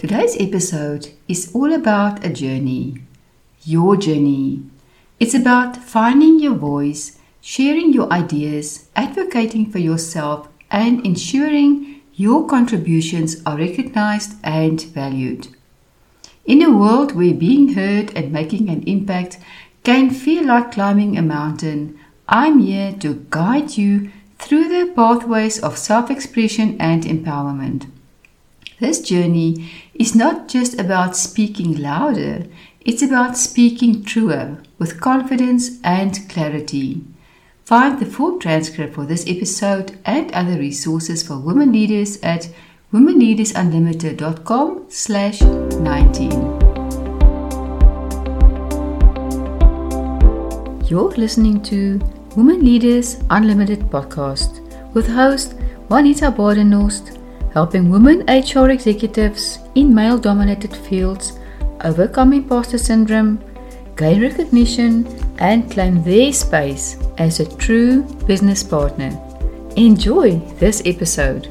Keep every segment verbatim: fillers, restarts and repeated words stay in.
Today's episode is all about a journey, your journey. It's about finding your voice, sharing your ideas, advocating for yourself, and ensuring your contributions are recognized and valued. In a world where being heard and making an impact can feel like climbing a mountain, I'm here to guide you through the pathways of self-expression and empowerment. This journey is not just about speaking louder, it's about speaking truer, with confidence and clarity. Find the full transcript for this episode and other resources for women leaders at women leaders unlimited dot com slash nineteen. You're listening to Women Leaders Unlimited podcast with host Juanita Badenhorst, helping women H R executives in male-dominated fields overcome imposter syndrome, gain recognition, and claim their space as a true business partner. Enjoy this episode.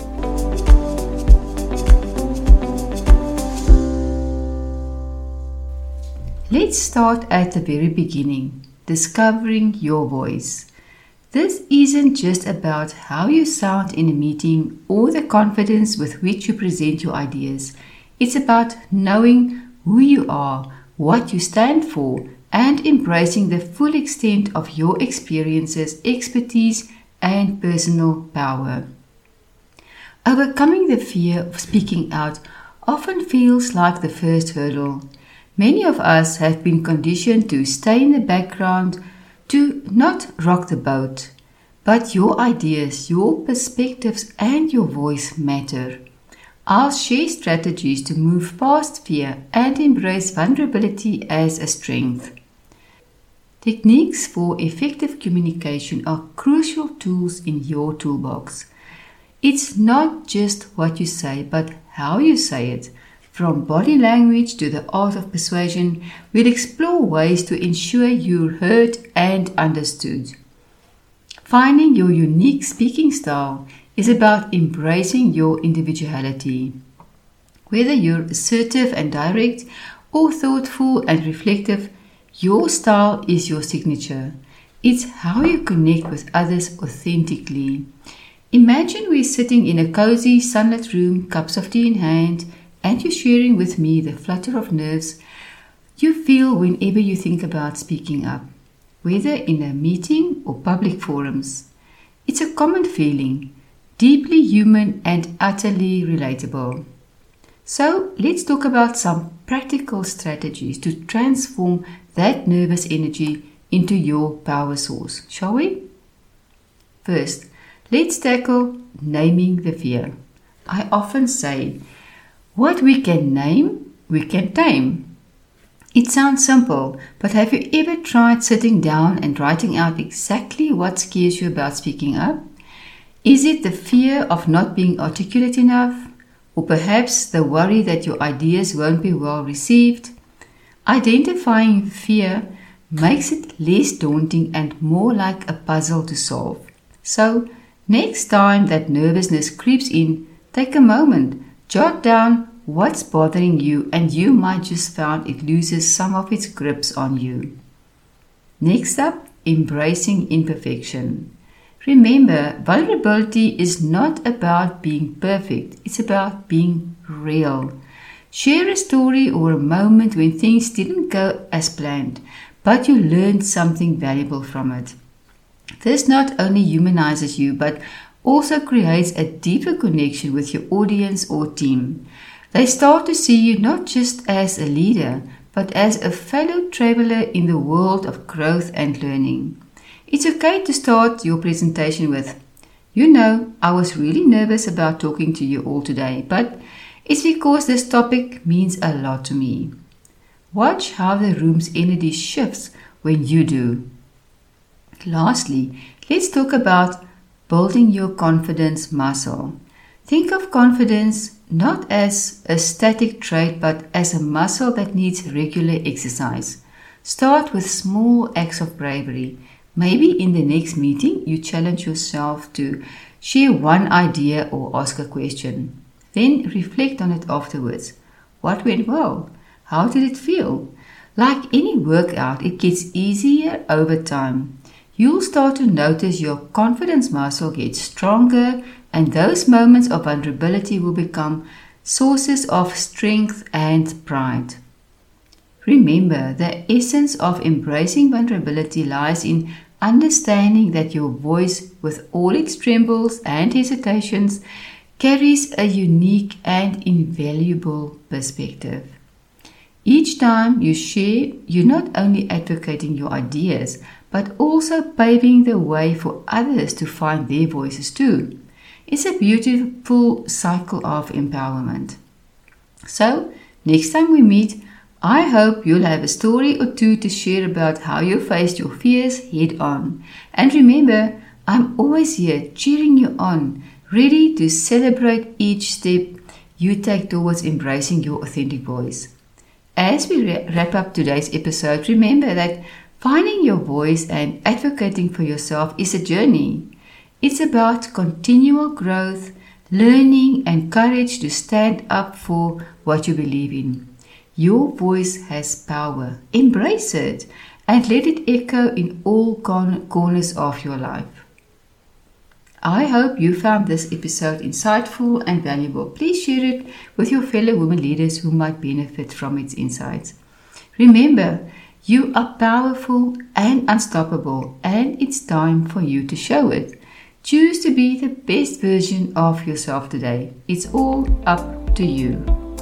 Let's start at the very beginning, discovering your voice. This isn't just about how you sound in a meeting or the confidence with which you present your ideas. It's about knowing who you are, what you stand for, and embracing the full extent of your experiences, expertise, and personal power. Overcoming the fear of speaking out often feels like the first hurdle. Many of us have been conditioned to stay in the background, to not rock the boat. But your ideas, your perspectives, and your voice matter. I'll share strategies to move past fear and embrace vulnerability as a strength. Techniques for effective communication are crucial tools in your toolbox. It's not just what you say, but how you say it. From body language to the art of persuasion, we'll explore ways to ensure you're heard and understood. Finding your unique speaking style is about embracing your individuality. Whether you're assertive and direct or thoughtful and reflective, your style is your signature. It's how you connect with others authentically. Imagine we're sitting in a cozy, sunlit room, cups of tea in hand, and you're sharing with me the flutter of nerves you feel whenever you think about speaking up, whether in a meeting or public forums. It's a common feeling, deeply human and utterly relatable. So let's talk about some practical strategies to transform that nervous energy into your power source, shall we? First, let's tackle naming the fear. I often say, what we can name, we can tame. It sounds simple, but have you ever tried sitting down and writing out exactly what scares you about speaking up? Is it the fear of not being articulate enough? Or perhaps the worry that your ideas won't be well received? Identifying fear makes it less daunting and more like a puzzle to solve. So, next time that nervousness creeps in, take a moment. Jot down what's bothering you and you might just find it loses some of its grips on you. Next up, embracing imperfection. Remember, vulnerability is not about being perfect, it's about being real. Share a story or a moment when things didn't go as planned, but you learned something valuable from it. This not only humanizes you, but also creates a deeper connection with your audience or team. They start to see you not just as a leader, but as a fellow traveler in the world of growth and learning. It's okay to start your presentation with, you know, I was really nervous about talking to you all today, but it's because this topic means a lot to me. Watch how the room's energy shifts when you do. Lastly, let's talk about building your confidence muscle. Think of confidence not as a static trait, but as a muscle that needs regular exercise. Start with small acts of bravery. Maybe in the next meeting, you challenge yourself to share one idea or ask a question. Then reflect on it afterwards. What went well? How did it feel? Like any workout, it gets easier over time. You'll start to notice your confidence muscle gets stronger, and those moments of vulnerability will become sources of strength and pride. Remember, the essence of embracing vulnerability lies in understanding that your voice, with all its trembles and hesitations, carries a unique and invaluable perspective. Each time you share, you're not only advocating your ideas, but also paving the way for others to find their voices too. It's a beautiful cycle of empowerment. So, next time we meet, I hope you'll have a story or two to share about how you faced your fears head on. And remember, I'm always here cheering you on, ready to celebrate each step you take towards embracing your authentic voice. As we wrap up today's episode, remember that finding your voice and advocating for yourself is a journey. It's about continual growth, learning, and courage to stand up for what you believe in. Your voice has power. Embrace it and let it echo in all corners of your life. I hope you found this episode insightful and valuable. Please share it with your fellow women leaders who might benefit from its insights. Remember, you are powerful and unstoppable, and it's time for you to show it. Choose to be the best version of yourself today. It's all up to you.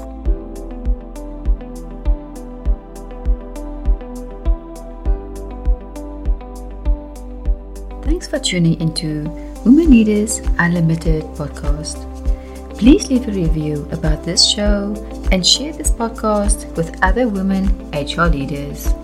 Thanks for tuning into Women Leaders Unlimited podcast. Please leave a review about this show and share this podcast with other women H R leaders.